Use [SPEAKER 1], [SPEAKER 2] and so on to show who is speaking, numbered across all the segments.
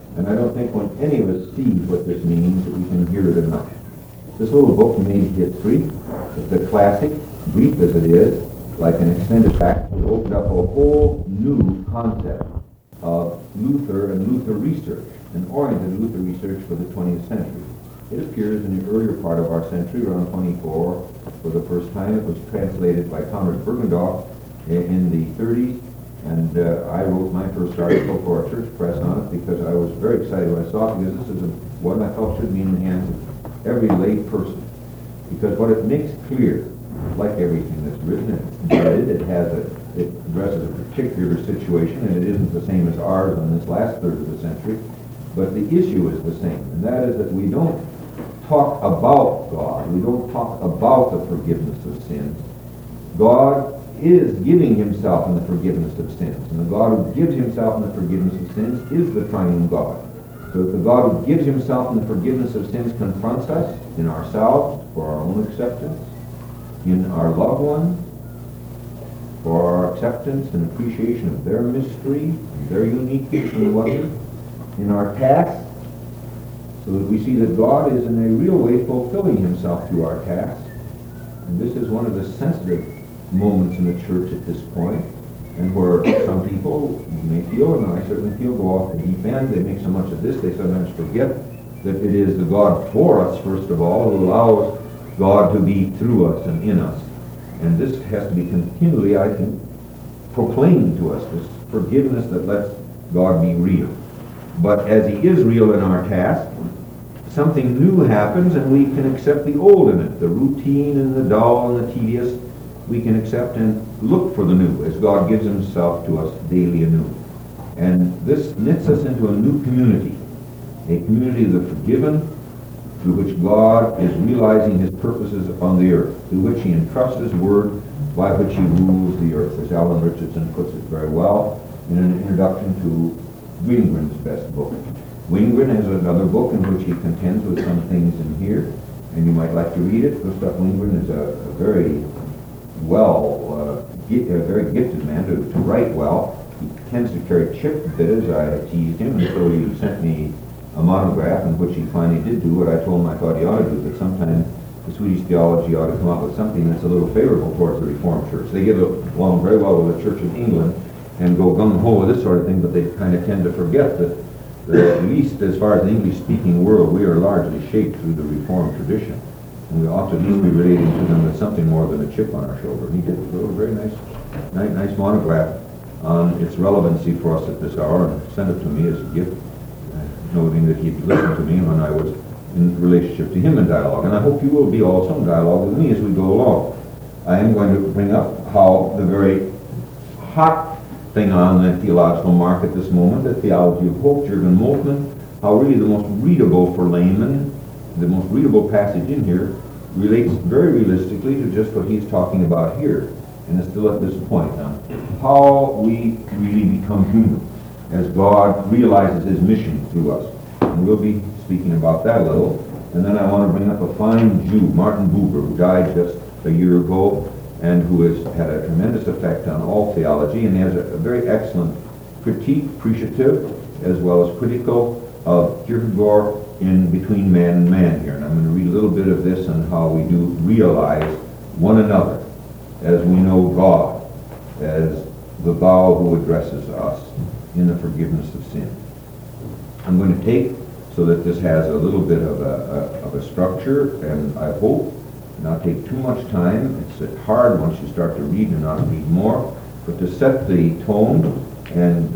[SPEAKER 1] And I don't think when any of us see what this means that we can hear it enough. This little book, Made History, is a classic, brief as it is, like an extended fact. It opened up a whole new concept of Luther and Luther research, and oriented Luther research for the 20th century. It appears in the earlier part of our century, around 24, for the first time. It was translated by Conrad Bergendorf in the 30s, and I wrote my first article for our church press on it because I was very excited when I saw it, because this is one I felt should be in the hands of every lay person. Because what it makes clear, like everything that's written, it addresses a particular situation, and it isn't the same as ours in this last third of the century, but the issue is the same, and that is that we don't talk about God. We don't talk about the forgiveness of sins. God is giving himself in the forgiveness of sins. And the God who gives himself in the forgiveness of sins is the triune God. So if the God who gives himself in the forgiveness of sins confronts us in ourselves for our own acceptance, in our loved ones, for our acceptance and appreciation of their mystery, their uniqueness and wonder, in our tasks, so that we see that God is in a real way fulfilling himself through our tasks. And this is one of the sensitive moments in the church at this point, and where some people may feel, and I certainly feel, go off the deep end. They make so much of this, they sometimes forget that it is the God for us, first of all, who allows God to be through us and in us. And this has to be continually, I think, proclaimed to us, this forgiveness that lets God be real. But as he is real in our task, something new happens, and we can accept the old in it, the routine and the dull and the tedious. We can accept and look for the new as God gives himself to us daily anew. And this knits us into a new community, a community of the forgiven, through which God is realizing his purposes upon the earth, through which he entrusts his word, by which he rules the earth, as Alan Richardson puts it very well in an introduction to Wingren's best book. Wingren has another book in which he contends with some things in here, and you might like to read it. Gustav Wingren is a very very gifted man to write well. He tends to carry chip a bit, as I teased him, and so he sent me a monograph in which he finally did do what I told him I thought he ought to do, that sometime the Swedish theology ought to come up with something that's a little favorable towards the Reformed Church. They get along very well with the Church of England and go gung-ho with this sort of thing, but they kind of tend to forget that at least as far as the English-speaking world, we are largely shaped through the Reformed tradition. And we ought to at least be relating to them with something more than a chip on our shoulder. And he did a very nice monograph on its relevancy for us at this hour, and sent it to me as a gift, noting that he'd listened to me when I was in relationship to him in dialogue. And I hope you will be also in dialogue with me as we go along. I am going to bring up how the very hot thing on the theological market this moment, the Theology of Hope, Jürgen Moltmann, how really the most readable for laymen, the most readable passage in here, relates very realistically to just what he's talking about here. And it's still at this point now. How we really become human as God realizes his mission through us. And we'll be speaking about that a little. And then I want to bring up a fine Jew, Martin Buber, who died just a year ago, and who has had a tremendous effect on all theology, and he has a very excellent critique, appreciative, as well as critical, of Kierkegaard in Between Man and Man here. And I'm going to read a little bit of this on how we do realize one another as we know God, as the thou who addresses us in the forgiveness of sin. I'm going to take, so that this has a little bit of a structure, and I hope not take too much time. It's hard once you start to read and not read more, but to set the tone and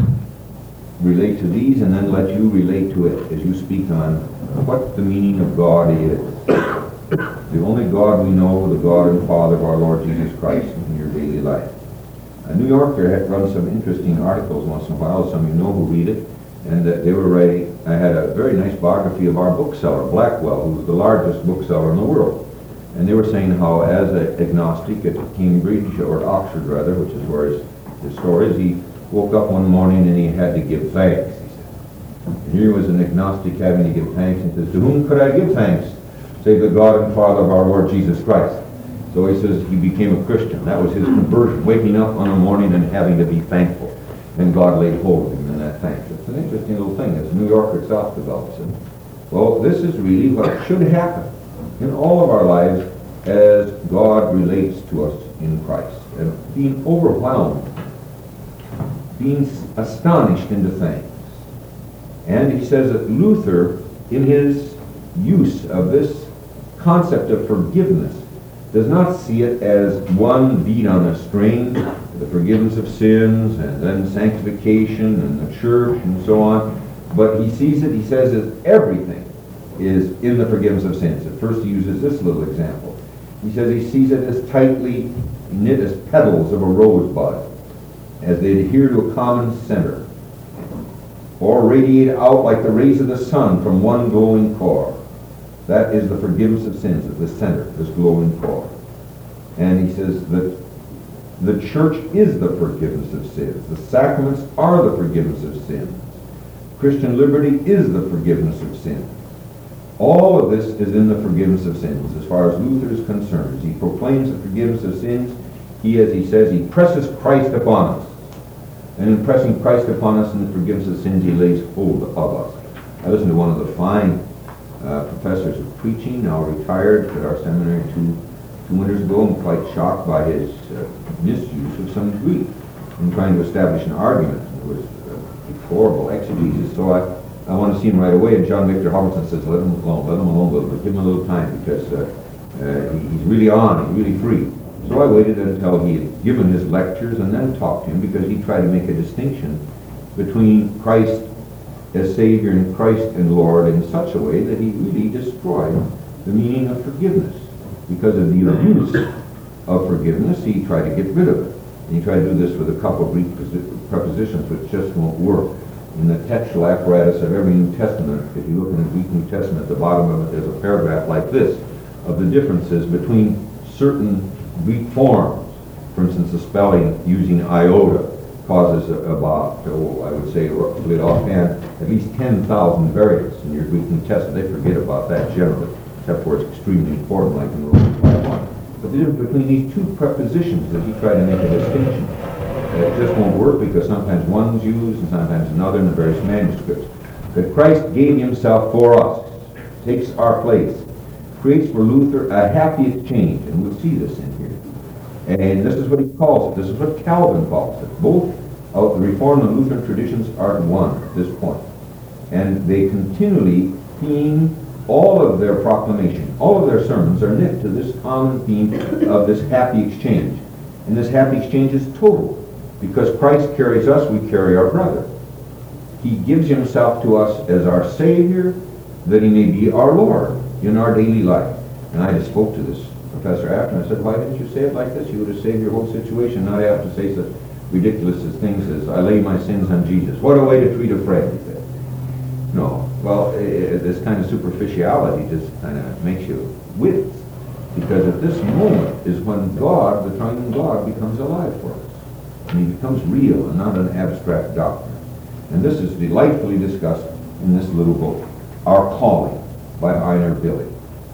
[SPEAKER 1] relate to these, and then let you relate to it as you speak on what the meaning of God is. The only God we know, the God and Father of our Lord Jesus Christ in your daily life. A New Yorker had run some interesting articles once in a while, some of you know who read it, and they were writing, I had a very nice biography of our bookseller, Blackwell, who was the largest bookseller in the world. And they were saying how as an agnostic at Cambridge, or Oxford rather, which is where his store is, he woke up one morning and he had to give thanks, he said. And here was an agnostic having to give thanks, and he says, to whom could I give thanks? Save the God and Father of our Lord Jesus Christ. So he says he became a Christian. That was his conversion, waking up on a morning and having to be thankful. And God laid hold of him in that thanks. It's an interesting little thing as New York itself develops it. Well, this is really what should happen in all of our lives as God relates to us in Christ. And being overwhelmed, being astonished into things. And he says that Luther, in his use of this concept of forgiveness, does not see it as one beat on a string, the forgiveness of sins, and then sanctification, and the church, and so on. But he sees it, he says that everything is in the forgiveness of sins. At first he uses this little example. He says he sees it as tightly knit as petals of a rosebud, as they adhere to a common center, or radiate out like the rays of the sun from one glowing core. That is the forgiveness of sins at the center, this glowing core. And he says that the church is the forgiveness of sins. The sacraments are the forgiveness of sins. Christian liberty is the forgiveness of sins. All of this is in the forgiveness of sins as far as Luther is concerned. He proclaims the forgiveness of sins. He, as he says, he presses Christ upon us. And in pressing Christ upon us in the forgiveness of sins, he lays hold of us. I listened to one of the fine professors of preaching, now retired, at our seminary two winters ago, and quite shocked by his misuse of some Greek in trying to establish an argument. It was deplorable exegesis, so I want to see him right away, and John Victor Robertson says, let him alone a little bit, give him a little time, because he's really on, he's really free. So I waited until he had given his lectures and then talked to him, because he tried to make a distinction between Christ as Savior and Christ and Lord in such a way that he really destroyed the meaning of forgiveness. Because of the abuse of forgiveness, he tried to get rid of it. And he tried to do this with a couple of Greek prepositions which just won't work. In the textual apparatus of every New Testament, if you look in the Greek New Testament, at the bottom of it, there's a paragraph like this of the differences between certain Greek forms. For instance, the spelling using iota causes about, I would say, roughly offhand, at least 10,000 variants in your Greek New Testament. They forget about that generally, except where it's extremely important, like in Romans 5:1. But the difference between these two prepositions that he tried to make a distinction, it just won't work, because sometimes one's used and sometimes another in the various manuscripts. That Christ gave himself for us, takes our place, creates for Luther a happy exchange, and we'll see this in here. And this is what he calls it. This is what Calvin calls it. Both of the Reformed and Lutheran traditions are one at this point. And they continually theme all of their proclamation, all of their sermons are knit to this common theme of this happy exchange. And this happy exchange is total. Because Christ carries us, we carry our brother. He gives himself to us as our Savior, that he may be our Lord in our daily life. And I just spoke to this professor after, and I said, why didn't you say it like this? You would have saved your whole situation, not have to say such ridiculous things as, I lay my sins on Jesus. What a way to treat a friend, he said. No. Well, this kind of superficiality just kind of makes you wince. Because at this moment is when God, the triune God, becomes alive for us. And he becomes real and not an abstract doctrine. And this is delightfully discussed in this little book, Our Calling, by Einar Billy.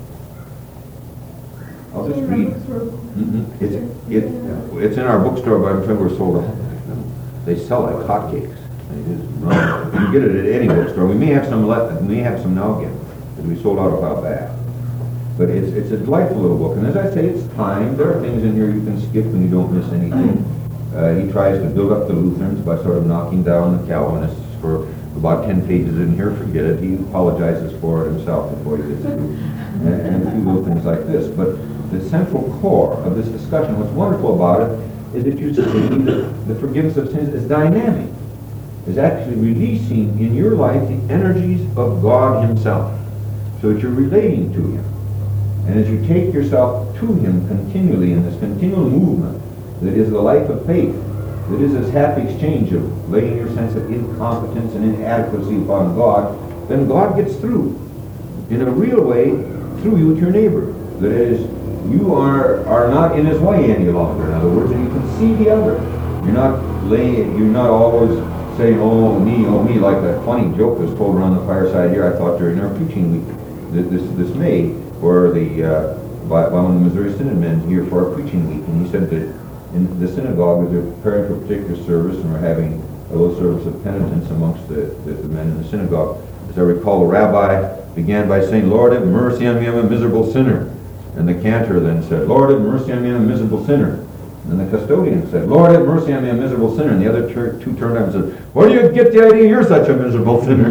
[SPEAKER 1] I'll just read. It's in our bookstore, but I'm afraid we're sold out. They sell like hotcakes. You can get it at any bookstore. We may have some left. We may have some now again, because we sold out a while back. But it's a delightful little book. And as I say, it's time. There are things in here you can skip when you don't miss anything. He tries to build up the Lutherans by sort of knocking down the Calvinists for about 10 pages in here. Forget it. He apologizes for it himself before he gets through. And a few little things like this. But the central core of this discussion, what's wonderful about it, is that you see that the forgiveness of sins is dynamic. Is actually releasing in your life the energies of God himself. So that you're relating to him. And as you take yourself to him continually in this continual movement that is the life of faith, that is this happy exchange of laying your sense of incompetence and inadequacy upon God, then God gets through in a real way through you to your neighbor. That is, you are not in his way any longer, in other words, and you can see the other. You're not always saying, oh me, like that funny joke was told around the fireside here, I thought, during our preaching week, this May, where by one of the Missouri Synod men here for our preaching week, and he said that in the synagogue, as they're preparing for a particular service and we're having a little service of penitence amongst the men in the synagogue. As I recall, the rabbi began by saying, "Lord, have mercy on me, I'm a miserable sinner." And the cantor then said, "Lord, have mercy on me, I'm a miserable sinner." And the custodian said, "Lord, have mercy on me, I'm a miserable sinner." And the other two turned up and said, "Where do you get the idea you're such a miserable sinner?"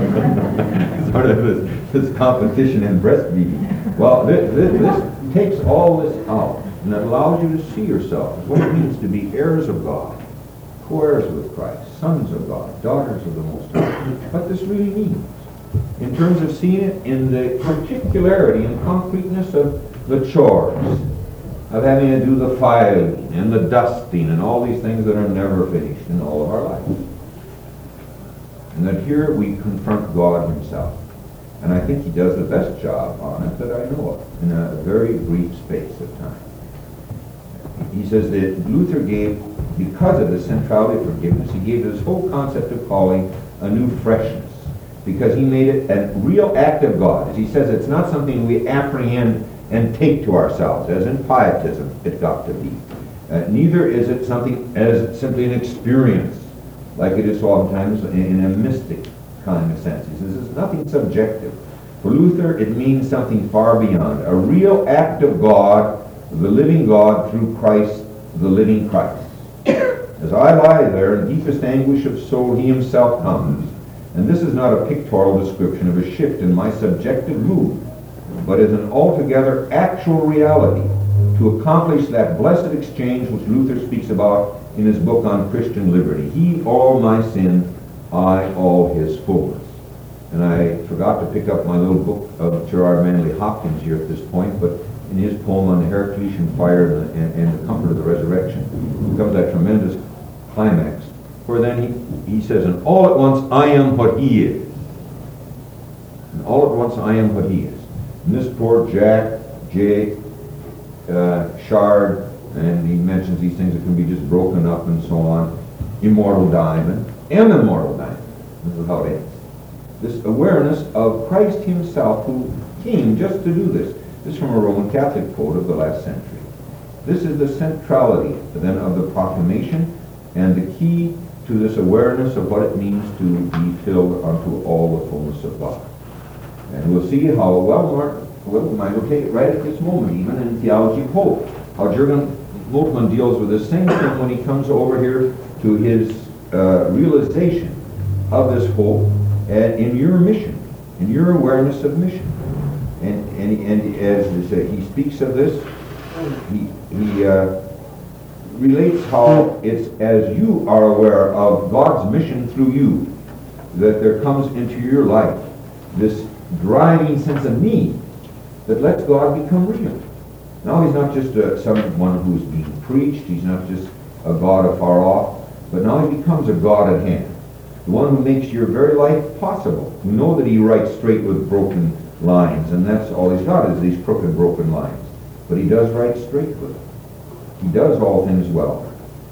[SPEAKER 1] Sort of this competition in breastfeeding. Well, this takes all this out, and it allows you to see yourself as what it means to be heirs of God, co-heirs with Christ, sons of God, daughters of the Most High. What this really means, in terms of seeing it in the particularity and concreteness of the chores, of having to do the filing and the dusting and all these things that are never finished in all of our lives. And that here we confront God himself. And I think he does the best job on it that I know of in a very brief space of time. He says that Luther gave, because of the centrality of forgiveness, he gave this whole concept of calling a new freshness, because he made it a real act of God. As he says, it's not something we apprehend and take to ourselves, as in pietism it got to be. Neither is it something as simply an experience, like it is sometimes in a mystic kind of sense. He says it's nothing subjective. For Luther, it means something far beyond. A real act of God, the living God through Christ, the living Christ. As I lie there in deepest anguish of soul, he himself comes. And this is not a pictorial description of a shift in my subjective mood, but is an altogether actual reality to accomplish that blessed exchange which Luther speaks about in his book on Christian liberty. He all my sin, I all his fullness. And I forgot to pick up my little book of Gerard Manley Hopkins here at this point, but in his poem on the Heraclitean fire and the comfort of the resurrection, comes that tremendous climax, where then he says, "And all at once I am what he is." And all at once I am what he is. And this poor Jack J. Shard, and he mentions these things that can be just broken up and so on. Immortal diamond, am immortal diamond. This is how it ends. This awareness of Christ himself, who came just to do this. This is from a Roman Catholic quote of the last century. This is the centrality then of the proclamation and the key to this awareness of what it means to be filled unto all the fullness of God. And we'll see how we might take it right at this moment, even in Theology of Hope, how Jürgen Moltmann deals with the same thing when he comes over here to his realization of this hope and in your mission, in your awareness of mission. And as he speaks of this, he relates how it's as you are aware of God's mission through you that there comes into your life this driving sense of need that lets God become real. Now he's not just someone who's being preached, he's not just a God afar off, but now he becomes a God at hand. The one who makes your very life possible. You know that he writes straight with broken lines, and that's all he's got is these crooked, broken lines. But he does write straight with them. He does all things well.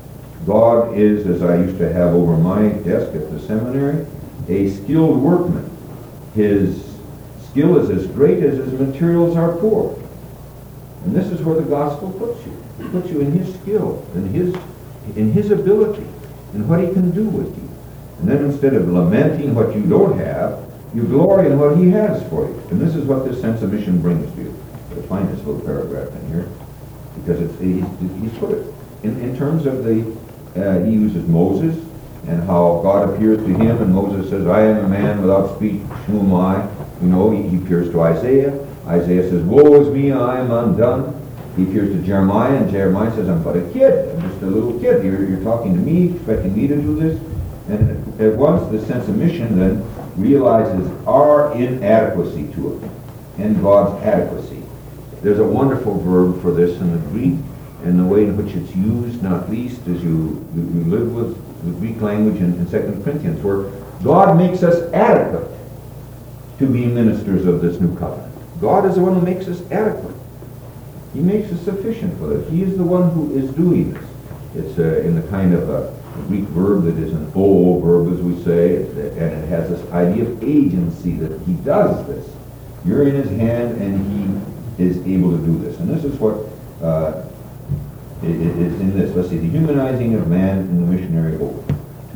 [SPEAKER 1] God is, as I used to have over my desk at the seminary, a skilled workman. His skill is as great as his materials are poor. And this is where the gospel puts you. It puts you in his skill, in his ability, in what he can do with you. And then instead of lamenting what you don't have, you glory in what he has for you. And this is what this sense of mission brings to you. You'll find this little paragraph in here, because he's put it in terms of he uses Moses and how God appears to him, and Moses says, "I am a man without speech, who am I?" You know, he appears to Isaiah. Isaiah says, "Woe is me, I am undone." He appears to Jeremiah, and Jeremiah says, "I'm but a kid. I'm just a little kid. You're talking to me, expecting me to do this." And at once the sense of mission then realizes our inadequacy to it and God's adequacy. There's a wonderful verb for this in the Greek, and the way in which it's used, not least as you live with the Greek language in 2 Corinthians, where God makes us adequate to be ministers of this new covenant. God is the one who makes us adequate. He makes us sufficient for it. He is the one who is doing this. It's in the kind of a Greek verb that is an O verb, as we say, and it has this idea of agency, that he does this. You're in his hand, and he is able to do this. And this is what it is in this. Let's see, the humanizing of man in the missionary hope.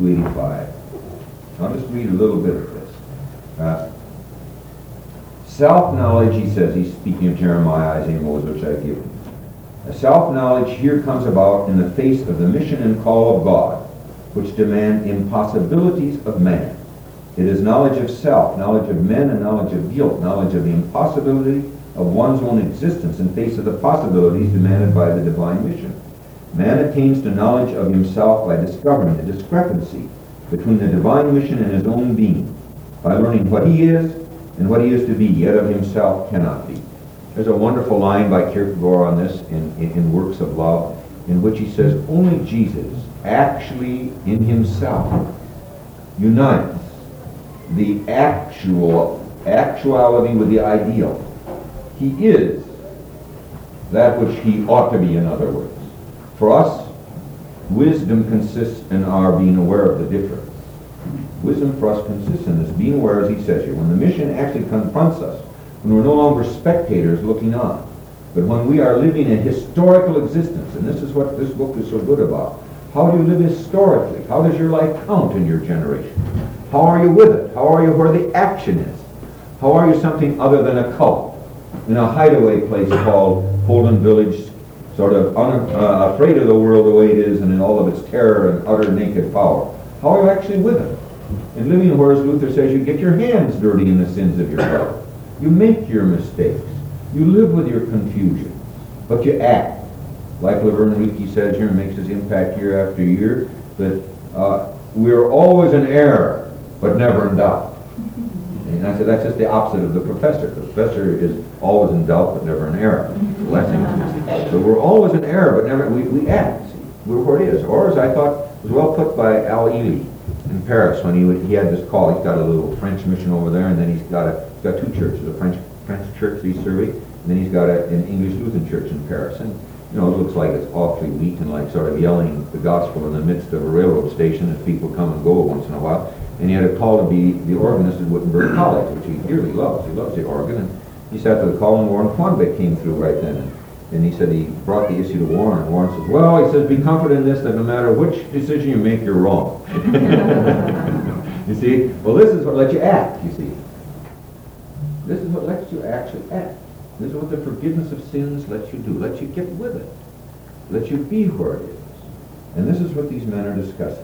[SPEAKER 1] 285. I'll just read a little bit of this. Self-knowledge, he says, he's speaking of Jeremiah, Isaiah, Moses, which I've given. Self-knowledge here comes about in the face of the mission and call of God, which demand impossibilities of man. It is knowledge of self, knowledge of men, and knowledge of guilt, knowledge of the impossibility of one's own existence in face of the possibilities demanded by the divine mission. Man attains to knowledge of himself by discovering the discrepancy between the divine mission and his own being, by learning what he is and what he is to be, yet of himself cannot be. There's a wonderful line by Kierkegaard on this in Works of Love, in which he says, only Jesus actually in himself unites the actuality with the ideal. He is that which he ought to be, in other words. For us, wisdom consists in our being aware of the difference. Wisdom for us consists in this, being aware, as he says here, when the mission actually confronts us, when we're no longer spectators looking on, but when we are living a historical existence, and this is what this book is so good about. How do you live historically? How does your life count in your generation? How are you with it? How are you where the action is? How are you something other than a cult in a hideaway place called Holden Village, sort of afraid of the world the way it is and in all of its terror and utter naked power? How are you actually with it? And living where, as Luther says, you get your hands dirty in the sins of your brother. You make your mistakes. You live with your confusion. But you act. Like Laverne Leakey says here and makes his impact year after year, that we're always in error, but never in doubt. And I said that's just the opposite of the professor. The professor is always in doubt, but never in error. So we're always in error, but never, we act. See, we're where it is. Or, as I thought, was well put by Al Ely in Paris when he had this call. He's got a little French mission over there, and then he's got two churches, a French church he's serving, and then he's got an English Lutheran church in Paris. And it looks like it's awfully weak and like sort of yelling the gospel in the midst of a railroad station as people come and go once in a while. And he had a call to be the organist at Wittenberg College, which he dearly loves. He loves the organ. And he sat to the call, and Warren Quanbeck came through right then. And he said he brought the issue to Warren, and Warren says, well, he says, be comforted in this, that no matter which decision you make, you're wrong. You see? Well, this is what lets you act, you see. This is what lets you actually act. This is what the forgiveness of sins lets you do, lets you get with it, lets you be where it is. And this is what these men are discussing.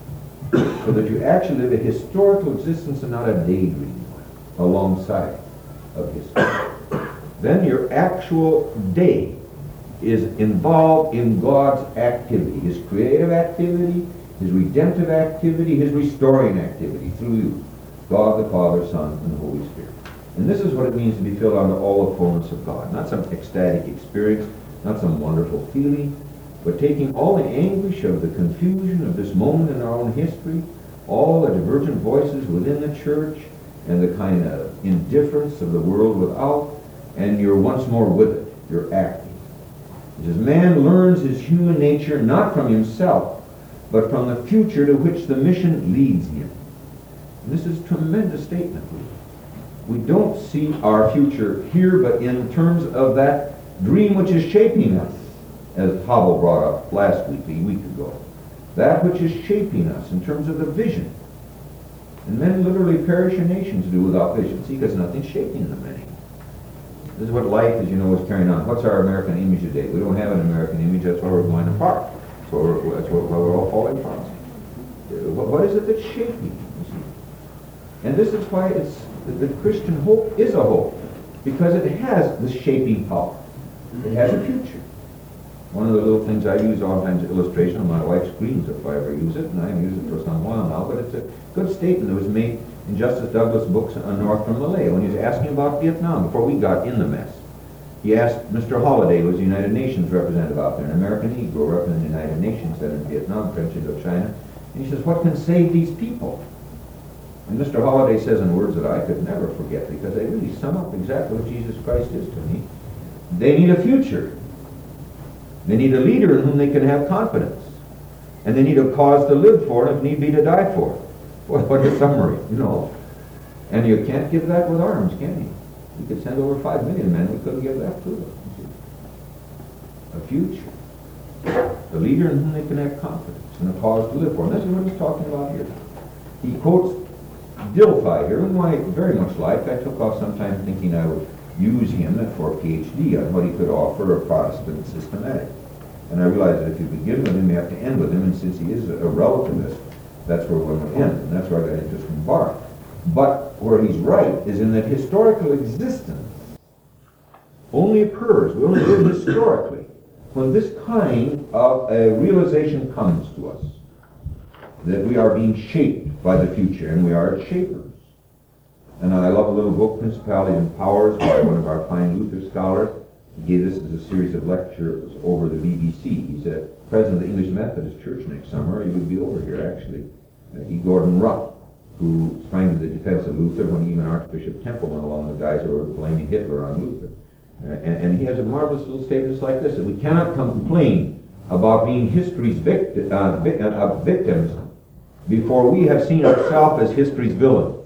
[SPEAKER 1] So that you actually live a historical existence and not a daydream one, alongside of history. Then your actual day is involved in God's activity, his creative activity, his redemptive activity, his restoring activity through you, God the Father, Son, and the Holy Spirit. And this is what it means to be filled unto all the fullness of God. Not some ecstatic experience, not some wonderful feeling, but taking all the anguish of the confusion of this moment in our own history, all the divergent voices within the church, and the kind of indifference of the world without, and you're once more with it. You're acting. It says, man learns his human nature not from himself, but from the future to which the mission leads him. And this is a tremendous statement. We don't see our future here, but in terms of that dream which is shaping us, as Hobble brought up last week, a week ago. That which is shaping us in terms of the vision. And men literally perish in nations do without vision. See, because nothing's shaping them any. This is what life, as you know, is carrying on. What's our American image today? We don't have an American image. That's why we're going apart. So that's why we're all falling apart. What is it that's shaping? You see? And this is why the Christian hope is a hope, because it has the shaping power. It has a future. One of the little things I use oftentimes illustration on my wife's screens if I ever use it, and I haven't used it for some while now, but it's a good statement that was made in Justice Douglas' books on North from Malaya when he was asking about Vietnam before we got in the mess. He asked Mr. Holliday, who was the United Nations representative out there, an American Negro representing the United Nations then in Vietnam, French Indochina, and he says, what can save these people? And Mr. Holliday says in words that I could never forget because they really sum up exactly what Jesus Christ is to me. They need a future. They need a leader in whom they can have confidence. And they need a cause to live for and if need be to die for. What a summary, you know. And you can't give that with arms, can you? We could send over 5 million men, we couldn't give that to them. A future. the leader in whom they can have confidence and a cause to live for. And this is what he's talking about here. He quotes Dilthey here, whom I very much like. I took off some time thinking I would use him for a PhD on what he could offer a Protestant systematic. And I realized that if you begin with him, you have to end with him, and since he is a relativist, that's where one would end, and that's where I got interest from Barth. But where he's right is in that historical existence only occurs, we only live historically, when this kind of a realization comes to us, that we are being shaped by the future, and we are its shapers. And I love a little book, Principalities and Powers, by one of our fine Luther scholars. He gave this as a series of lectures over the BBC. He's a president of the English Methodist Church next summer. He would be over here, actually. E. Gordon Rupp, who sprang to the defense of Luther when even Archbishop Temple went along with guys who were blaming Hitler on Luther. And he has a marvelous little statement like this, that we cannot complain about being history's victims before we have seen ourselves as history's villains.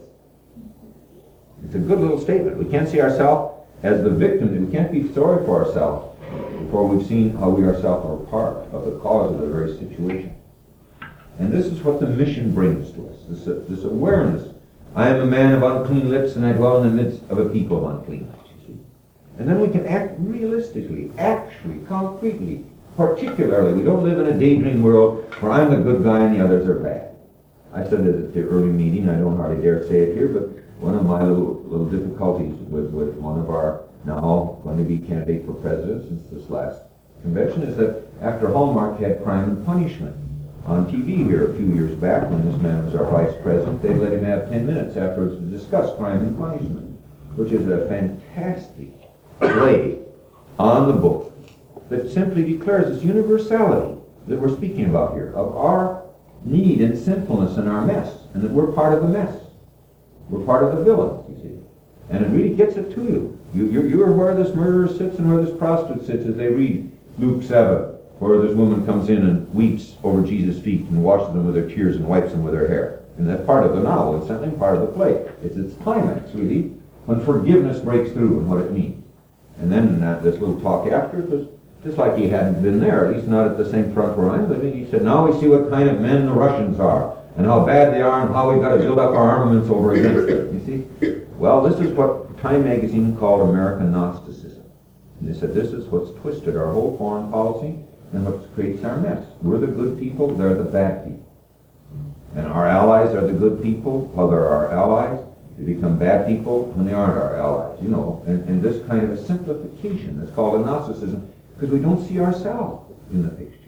[SPEAKER 1] It's a good little statement. We can't see ourselves as the victims, and we can't be sorry for ourselves before we've seen how we ourselves are part of the cause of the very situation. And this is what the mission brings to us, this awareness. I am a man of unclean lips, and I dwell in the midst of a people of unclean lips, you see. And then we can act realistically, actually, concretely, particularly. We don't live in a daydream world where I'm the good guy and the others are bad. I said it at the early meeting, I don't hardly dare say it here, but one of my little difficulties with one of our now going to be candidate for president since this last convention is that after Hallmark had Crime and Punishment on TV here a few years back when this man was our vice president, they let him have 10 minutes afterwards to discuss Crime and Punishment, which is a fantastic play on the book that simply declares this universality that we're speaking about here, of our need and sinfulness and our mess, and that we're part of the mess. We're part of the villain, you see. And it really gets it to you. You're where this murderer sits and where this prostitute sits as they read Luke 7, where this woman comes in and weeps over Jesus' feet and washes them with her tears and wipes them with her hair. And that's part of the novel. It's certainly part of the play. It's its climax, really, when forgiveness breaks through and what it means. And then this little talk after it was just like he hadn't been there, at least not at the same front where I'm living. He said, now we see what kind of men the Russians are, and how bad they are, and how we've got to build up our armaments over against them. You see? Well, this is what Time magazine called American Gnosticism. And they said this is what's twisted our whole foreign policy and what creates our mess. We're the good people, they're the bad people. And our allies are the good people, while they're our allies. They become bad people when they aren't our allies, you know. And this kind of a simplification is called a Gnosticism because we don't see ourselves in the picture.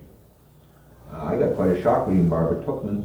[SPEAKER 1] I got quite a shock reading Barbara Tuchman's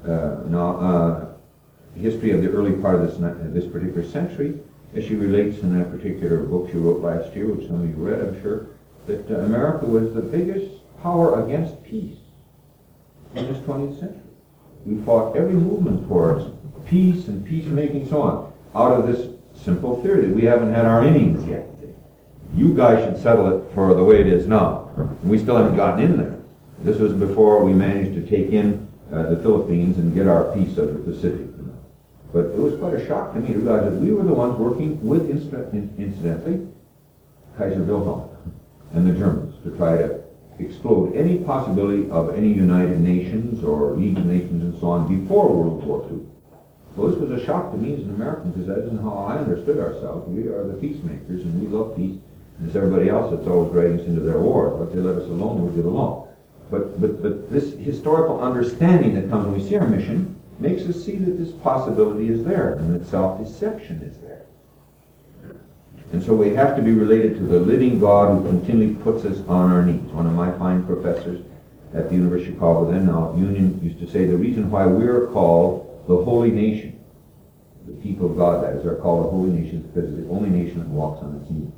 [SPEAKER 1] history of the early part of this particular century, as she relates in that particular book she wrote last year, which some of you read, I'm sure, that America was the biggest power against peace in this 20th century. We fought every movement towards peace and peacemaking, so on, out of this simple theory that we haven't had our innings yet. You guys should settle it for the way it is now. And we still haven't gotten in there. This was before we managed to take in the Philippines and get our piece of the Pacific. But it was quite a shock to me to realize that we were the ones working with, incidentally, Kaiser Wilhelm and the Germans to try to explode any possibility of any United Nations or League of Nations and so on before World War II. Well, this was a shock to me as an American because that isn't how I understood ourselves. We are the peacemakers and we love peace. And it's everybody else that's always dragging us into their wars. But they let us alone, we get along. But this historical understanding that comes when we see our mission makes us see that this possibility is there and that self-deception is there. And so we have to be related to the living God who continually puts us on our knees. One of my fine professors at the University of Chicago, then now Union, used to say the reason why we're called the holy nation, the people of God, that is, are called the holy nation because it's the only nation that walks on its knees.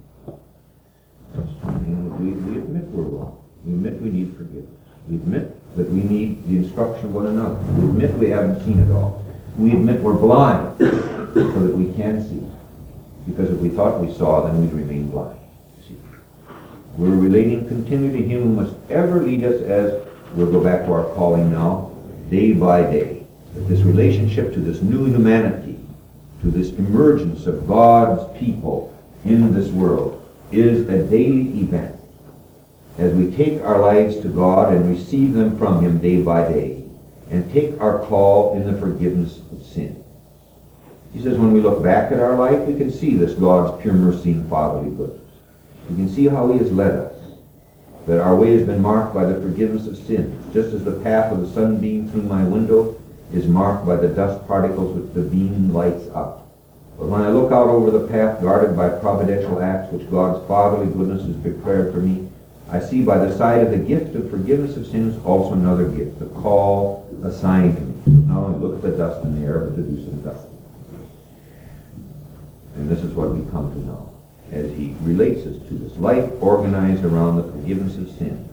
[SPEAKER 1] We admit we're wrong. We admit we need forgiveness. We admit that we need the instruction of one another. We admit we haven't seen it all. We admit we're blind so that we can see. Because if we thought we saw, then we'd remain blind. See? We're relating continually to Him who must ever lead us as, we'll go back to our calling now, day by day. That this relationship to this new humanity, to this emergence of God's people in this world, is a daily event. as we take our lives to God and receive them from Him day by day, and take our call in the forgiveness of sin. He says when we look back at our life, we can see this God's pure mercy and fatherly goodness. We can see how He has led us, that our way has been marked by the forgiveness of sin, just as the path of the sunbeam through my window is marked by the dust particles which the beam lights up. But when I look out over the path guarded by providential acts which God's fatherly goodness has prepared for me, I see by the side of the gift of forgiveness of sins also another gift, the call assigned to me. Not only look at the dust in the air, but to do some dust. And this is what we come to know as he relates us to this life organized around the forgiveness of sins.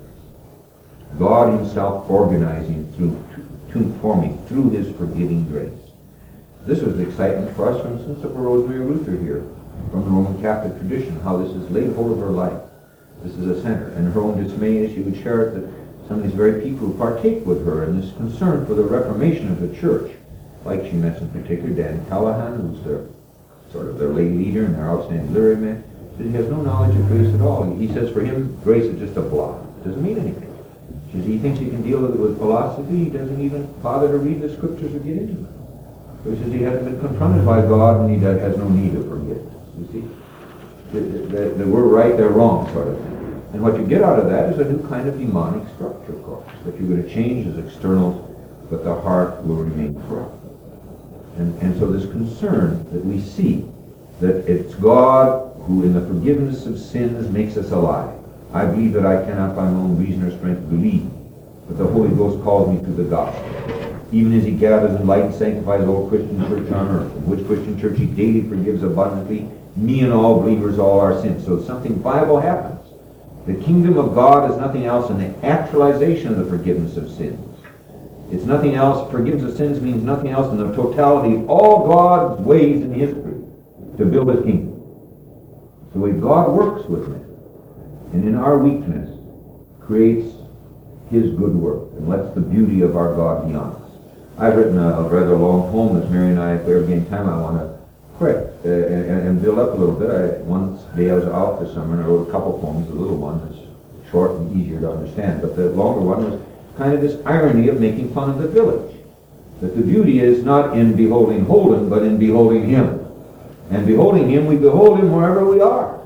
[SPEAKER 1] God himself organizing for me through his forgiving grace. This was the excitement for us, for instance, of Rosemary Luther here, from the Roman Catholic tradition, how this has laid hold of her life. This is a center. And her own dismay as she would share it, that some of these very people who partake with her in this concern for the reformation of the church, like she mentioned in particular Dan Callahan, who's their sort of their lay leader and their outstanding literary man, that he has no knowledge of grace at all. He says for him, grace is just a blot. It doesn't mean anything. He thinks he can deal with it with philosophy. He doesn't even bother to read the scriptures or get into them. So he says he hasn't been confronted by God and he has no need of forgiveness. You see? That we're right, they're wrong sort of thing. And what you get out of that is a new kind of demonic structure, of course. That you're going to change as externals, but the heart will remain corrupt. And so this concern that we see, that it's God who in the forgiveness of sins makes us alive. I believe that I cannot by my own reason or strength believe, but the Holy Ghost calls me to the gospel. Even as he gathers and light and sanctifies all Christian church on earth, in which Christian church he daily forgives abundantly, me and all believers all our sins. So something Bible happens. The kingdom of God is nothing else than the actualization of the forgiveness of sins. It's nothing else. Forgiveness of sins means nothing else than the totality of all God's ways in history to build his kingdom. It's the way God works with men. And in our weakness creates his good work and lets the beauty of our God be on us. I've written a rather long poem that Mary and I, if we ever gain time, I want to correct and build up a little bit. One day I was out this summer and I wrote a couple poems. The little one is short and easier to understand, but the longer one was kind of this irony of making fun of the village. That the beauty is not in beholding Holden, but in beholding him. And beholding him, we behold him wherever we are.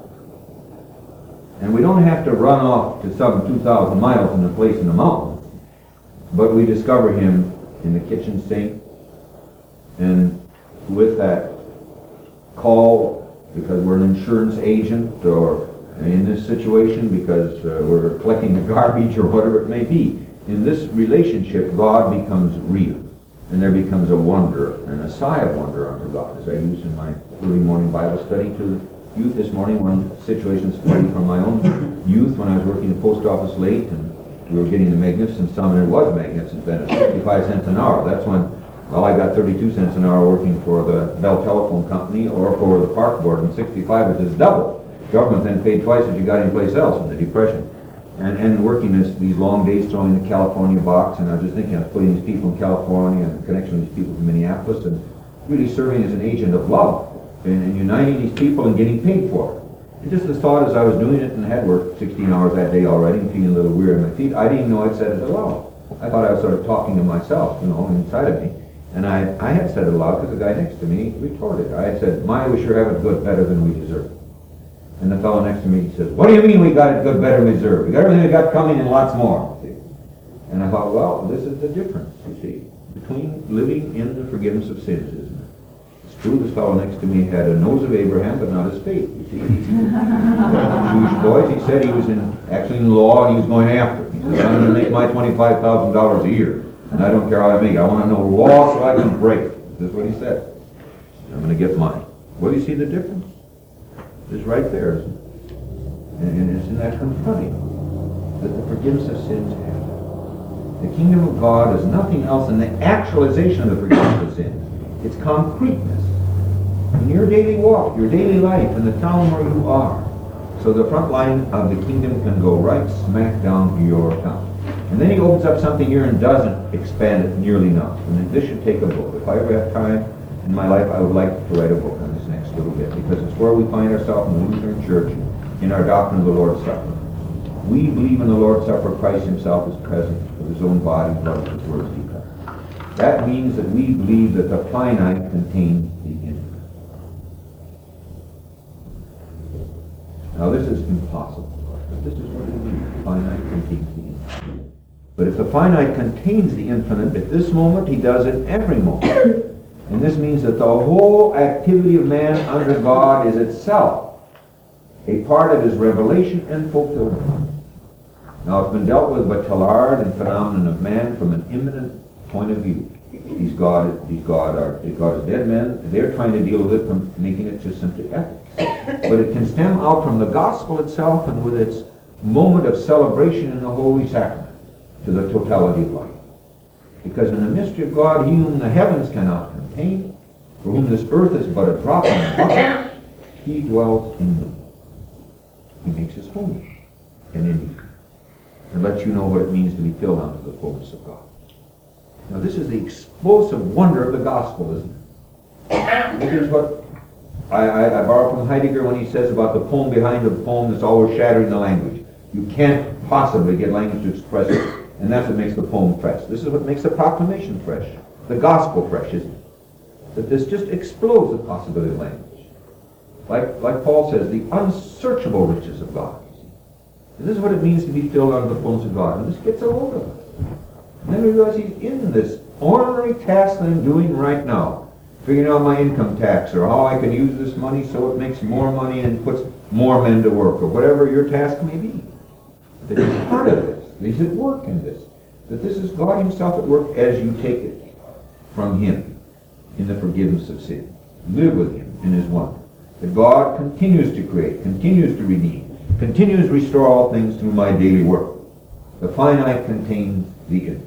[SPEAKER 1] And we don't have to run off to some 2,000 miles in a place in the mountains, but we discover him in the kitchen sink, and with that call, because we're an insurance agent, or in this situation because we're collecting the garbage or whatever it may be. In this relationship, God becomes real, and there becomes a wonder and a sigh of wonder unto God, as I used in my early morning Bible study to the youth this morning. One situation study from my own youth when I was working in the post office late, and we were getting the magnificent sum, and it was magnificent then, at 65 cents an hour. That's when, well, I got 32 cents an hour working for the Bell Telephone Company or for the Park Board, and 65 is double. Government then paid twice what you got anyplace else in the Depression. And working these long days throwing the California box, and I was just thinking of putting these people in California and connection with these people from Minneapolis, and really serving as an agent of love and uniting these people and getting paid for it. And just the thought as I was doing it and had worked 16 hours that day already and feeling a little weird on my feet, I didn't even know I'd said it aloud. I thought I was sort of talking to myself, inside of me. And I had said it aloud because the guy next to me retorted. I had said, "My, we sure have it good, better than we deserve." And the fellow next to me says, "What do you mean we got it good, better than we deserve? We got everything we got coming and lots more." See? And I thought, well, this is the difference, you see, between living in the forgiveness of sins, isn't it? It's true this fellow next to me had a nose of Abraham, but not his faith. You see, Jewish boys, he said he was actually in law and he was going after it. He said, "I'm going to make my $25,000 a year, and I don't care how I make it. I want to know law so I can break it." This is what he said. "I'm going to get mine." Well, you see the difference? It's right there, isn't it? And it's in that confronting that the forgiveness of sins happens. The kingdom of God is nothing else than the actualization of the forgiveness of sins. It's concreteness in your daily walk, your daily life, in the town where you are. So the front line of the kingdom can go right smack down to your town. And then he opens up something here and doesn't expand it nearly enough. And this should take a book. If I ever have time in my life, I would like to write a book on this next little bit, because it's where we find ourselves in the Lutheran Church in our doctrine of the Lord's Supper. We believe in the Lord's Supper. Christ himself is present with his own body, blood, his words declared. That means that we believe that the finite contains the infinite. Now this is impossible, but this is what we believe. The finite contains the infinite. But if the finite contains the infinite, at this moment he does it every moment. And this means that the whole activity of man under God is itself a part of his revelation and fulfillment. Now it's been dealt with by Teilhard and phenomenon of man from an immanent point of view. These God is dead men. They're trying to deal with it from making it just simply ethics. But it can stem out from the gospel itself and with its moment of celebration in the Holy Sacrament to the totality of life. Because in the mystery of God, he whom the heavens cannot contain, for whom this earth is but a drop in the bucket, he dwells in me. He makes his home and in you, and lets you know what it means to be filled unto the fullness of God. Now this is the explosive wonder of the gospel, isn't it? It is what I borrow from Heidegger when he says about the poem behind the poem that's always shattering the language. You can't possibly get language to express it, and that's what makes the poem fresh. This is what makes the proclamation fresh, the gospel fresh, isn't it? That this just explodes the possibility of language. Like Paul says, the unsearchable riches of God. And this is what it means to be filled out of the fullness of God. And this gets a hold of us. And then we realize he's in this ordinary task that I'm doing right now, figuring out my income tax or how I can use this money so it makes more money and puts more men to work, or whatever your task may be. That he's part of this. That he's at work in this. That this is God himself at work as you take it from him in the forgiveness of sin. Live with him in his wonder. That God continues to create, continues to redeem, continues to restore all things through my daily work. The finite contains the infinite.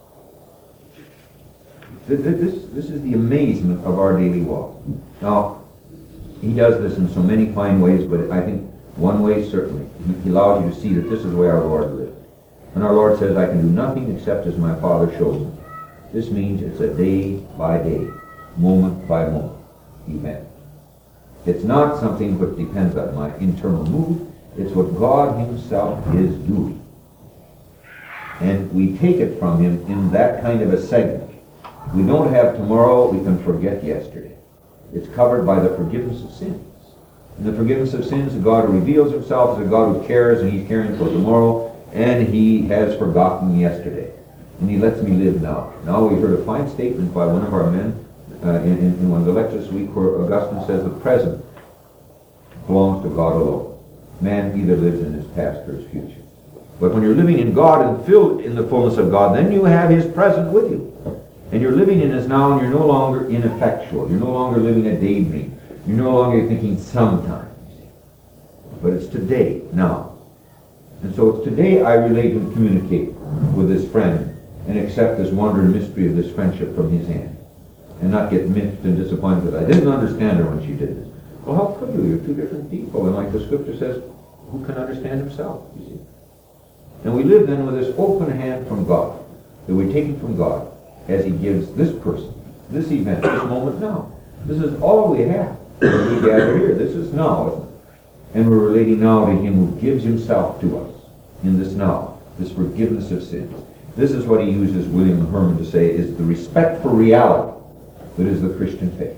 [SPEAKER 1] This is the amazement of our daily walk. Now, he does this in so many fine ways, but I think one way certainly. He allows you to see that this is the way our Lord lived. When our Lord says, I can do nothing except as my Father shows me. This means it's a day by day, moment by moment event. It's not something which depends on my internal mood. It's what God himself is doing. And we take it from him in that kind of a segment. We don't have tomorrow, we can forget yesterday. It's covered by the forgiveness of sins. In the forgiveness of sins, the God who reveals himself is a God who cares, and he's caring for tomorrow, and he has forgotten yesterday. And he lets me live now. Now we heard a fine statement by one of our men in one of the lectures this week where Augustine says the present belongs to God alone. Man either lives in his past or his future. But when you're living in God and filled in the fullness of God, then you have his present with you. And you're living in his now, and you're no longer ineffectual. You're no longer living a daydream. You're no longer thinking sometimes. But it's today, now. And so it's today I relate and communicate with this friend and accept this wonder and mystery of this friendship from his hand. And not get miffed and disappointed that I didn't understand her when she did this. Well, how could you? You're two different people. And like the scripture says, who can understand himself, you see? And we live then with this open hand from God, that we're taking from God as he gives this person, this event, this moment now. This is all we have when we gather here. This is now, isn't it? And we're relating now to him who gives himself to us in this now, this forgiveness of sins. This is what he uses, William Herman, to say is the respect for reality that is the Christian faith.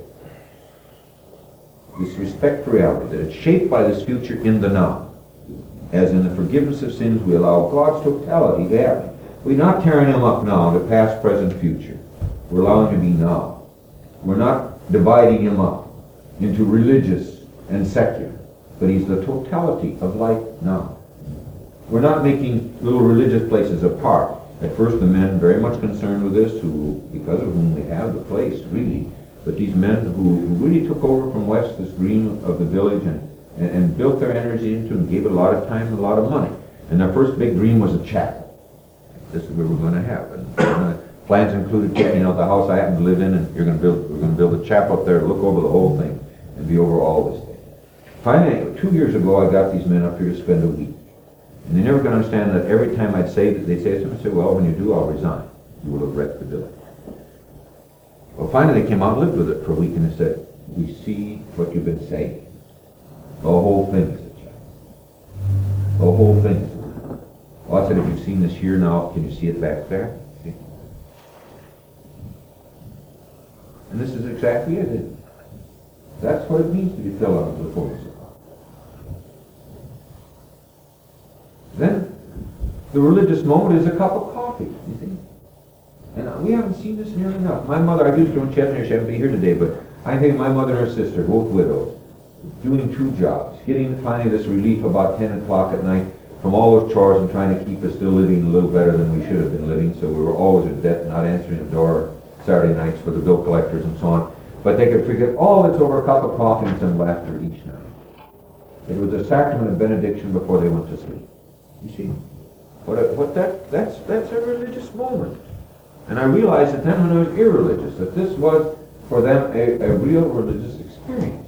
[SPEAKER 1] This respect for reality, that it's shaped by this future in the now. As in the forgiveness of sins, we allow God's totality to happen. We're not tearing him up now to past, present, future. We're allowing him to be now. We're not dividing him up into religious and secular, but he's the totality of life now. We're not making little religious places apart. At first, the men very much concerned with this, who, because of whom we have the place, really. But these men who really took over from West this dream of the village and built their energy into it and gave it a lot of time and a lot of money. And their first big dream was a chapel. This is where we're going to have it. Plans included taking out the house I happen to live in, and we're going to build a chapel up there to look over the whole thing and be over all this thing. Finally, 2 years ago, I got these men up here to spend a week. And they never could understand that every time I'd say that, they'd say to me, I'd say, well, when you do, I'll resign. You will have wrecked the village. Well, finally, they came out and lived with it for a week, and they said, we see what you've been saying. The whole thing is a chapel. The whole thing is a Well, I said, if you've seen this here now, can you see it back there? See? And this is exactly it. That's what it means to be filled up with the fullness of God. Then, the religious moment is a cup of coffee, you see. And we haven't seen this nearly enough. My mother, I used to in Chester, she hadn't be here today, but I think my mother and her sister, both widows, doing 2 jobs, getting finally this relief about 10 o'clock at night from all those chores and trying to keep us still living a little better than we should have been living, so we were always in debt, not answering the door Saturday nights for the bill collectors and so on. But they could forget all this over a cup of coffee and some laughter each night. It was a sacrament of benediction before they went to sleep. You see? That's a religious moment. And I realized that then when I was irreligious, that this was for them a real religious experience.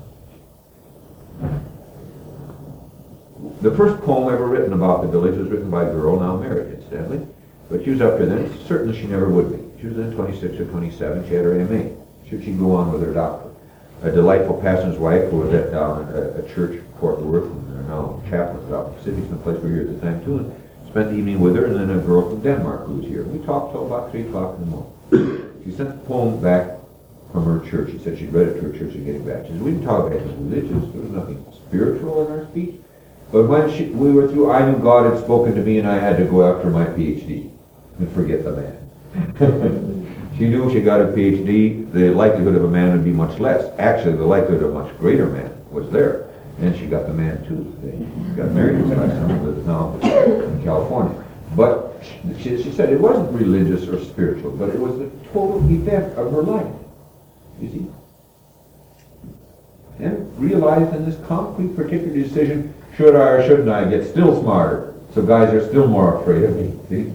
[SPEAKER 1] The first poem ever written about the village was written by a girl now married, incidentally. But she was up to then, certainly she never would be. She was then 26 or 27, she had her MA. Should she go on with her doctorate? A delightful pastor's wife who was at a church, Fort Worth, and they're now chaplains out in the city, some place we were here at the time too, and spent the evening with her, and then a girl from Denmark who was here. We talked till about 3 o'clock in the morning. She sent the poem back from her church. She said she'd read it to her church and getting back. She said, we didn't talk about anything religious, there was nothing spiritual in our speech. But when we were through, I knew God had spoken to me and I had to go after my PhD and forget the man. She knew if she got a PhD, the likelihood of a man would be much less. Actually, the likelihood of a much greater man was there. And she got the man too. They got married this last summer, but now in California. But she said it wasn't religious or spiritual, but it was the total event of her life. You see? And realized in this concrete particular decision, should I or shouldn't I get still smarter? So guys are still more afraid of me. See?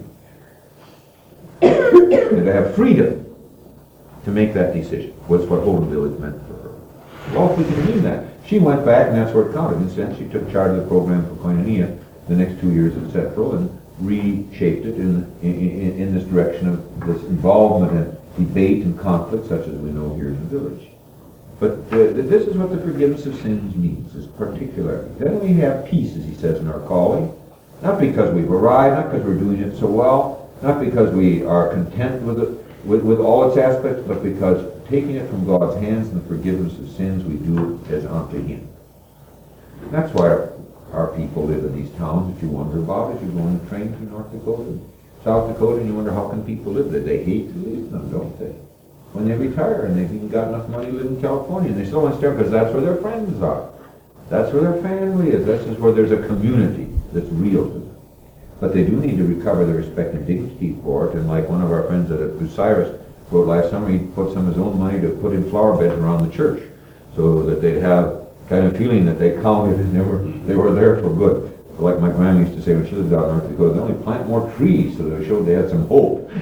[SPEAKER 1] And to have freedom to make that decision was what Holden Village meant for her. Well, if we can mean that. She went back, and that's where it counted. Instead, she took charge of the program for Koinonia the next 2 years at Central and reshaped it in this direction of this involvement and debate and conflict, such as we know here in the village. But this is what the forgiveness of sins means, is particularity. Then we have peace, as he says, in our calling. Not because we've arrived, not because we're doing it so well, not because we are content with it, with all its aspects, but because taking it from God's hands and the forgiveness of sins, we do it as unto Him. That's why our people live in these towns that you wonder about as you go on the train through North Dakota and South Dakota, and you wonder how can people live there. They hate to leave them, don't they? When they retire and they've even got enough money to live in California, and they still want to stay because that's where their friends are. That's where their family is. This is where there's a community that's real to them. But they do need to recover their respect and dignity for it, and like one of our friends at Bucyrus wrote last summer, he put some of his own money to put in flower beds around the church so that they'd have kind of feeling that they counted and they were there for good. So like my grandma used to say when she lived out in North Dakota, they only plant more trees so they showed they had some hope.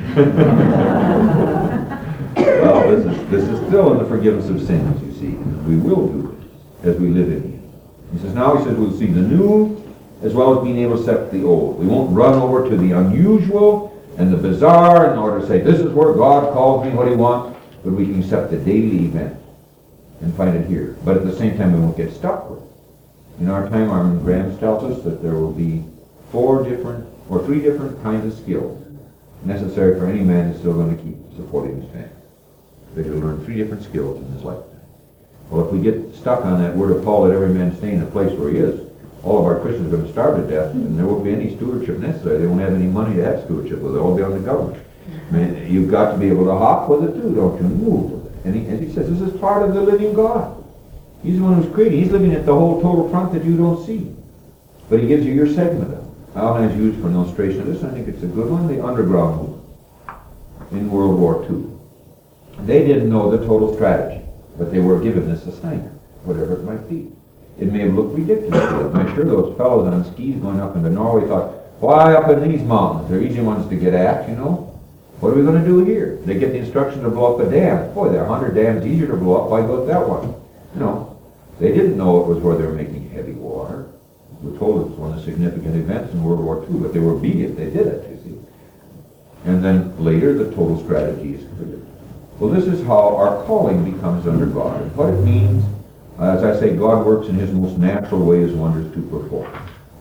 [SPEAKER 1] Well, this is still in the forgiveness of sins, you see. We will do it as we live in Him. He says, now he says we'll see the new as well as being able to accept the old. We won't run over to the unusual and the bizarre in order to say, this is where God calls me what He wants, but we can accept the daily event and find it here. But at the same time, we won't get stuck with it. In our time, Armin Grams tells us that there will be 3 different kinds of skills necessary for any man who's still going to keep supporting his family. They're going to learn 3 different skills in his lifetime. Well, if we get stuck on that word of Paul, let every man stay in the place where he is, all of our Christians are going to starve to death, and there won't be any stewardship necessary. They won't have any money to have stewardship with it. They'll all be on the government. I mean, you've got to be able to hop with it too, don't you? Move with it. And he says this is part of the living God. He's the one who's creating. He's living at the whole total front that you don't see. But He gives you your segment of it. Allen's used for an illustration of this, I think it's a good one, the underground movement in World War II. They didn't know the total strategy, but they were given this assignment, whatever it might be. It may have looked ridiculous to them. I'm sure those fellows on skis going up into Norway thought, why up in these mountains? They're easy ones to get at, you know. What are we going to do here? They get the instruction to blow up a dam. Boy, there are 100 dams easier to blow up. Why go with that one? You know, they didn't know it was where they were making heavy water. We're told it was one of the significant events in World War II, but they were obedient. They did it, you see. And then later, the total strategy is clear. Well, this is how our calling becomes under God. And what it means, as I say, God works in His most natural way His wonders to perform.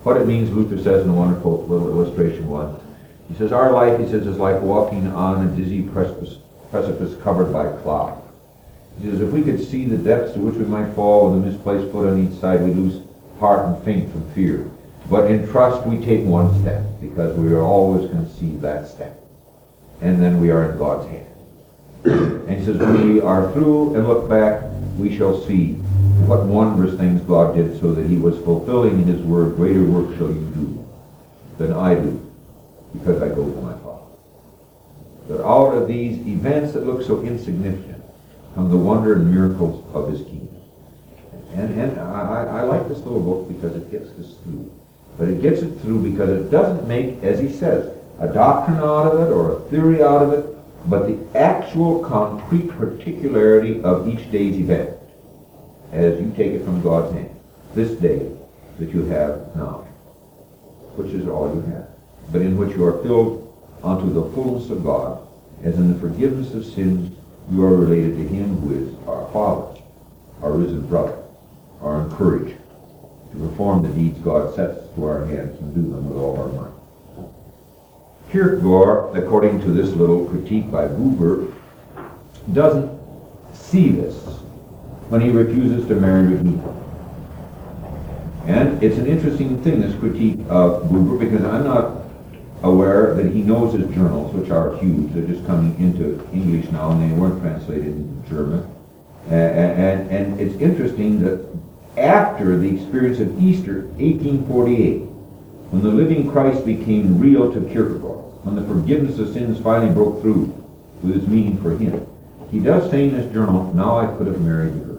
[SPEAKER 1] What it means, Luther says in a wonderful little illustration once. He says, our life, he says, is like walking on a dizzy precipice covered by cloud. He says, if we could see the depths to which we might fall with a misplaced foot on each side, we lose heart and faint from fear. But in trust, we take one step, because we are always going to see that step. And then we are in God's hand. And he says, when we are through and look back, we shall see what wondrous things God did, so that he was fulfilling in his word, greater work shall you do than I do, because I go to my Father. But out of these events that look so insignificant come the wonder and miracles of his kingdom. And I like this little book because it gets this through. But it gets it through because it doesn't make, as he says, a doctrine out of it or a theory out of it, but the actual concrete particularity of each day's event as you take it from God's hand. This day that you have now, which is all you have, but in which you are filled unto the fullness of God, as in the forgiveness of sins you are related to him who is our Father, our risen brother, our encourager, to perform the deeds God sets to our hands and do them with all our might. Kierkegaard, according to this little critique by Buber, doesn't see this when he refuses to marry Regina. And it's an interesting thing, this critique of Buber, because I'm not aware that he knows his journals, which are huge. They're just coming into English now, and they weren't translated into German. And it's interesting that after the experience of Easter, 1848, when the living Christ became real to Kierkegaard, when the forgiveness of sins finally broke through with its meaning for him, he does say in his journal, now I could have married her.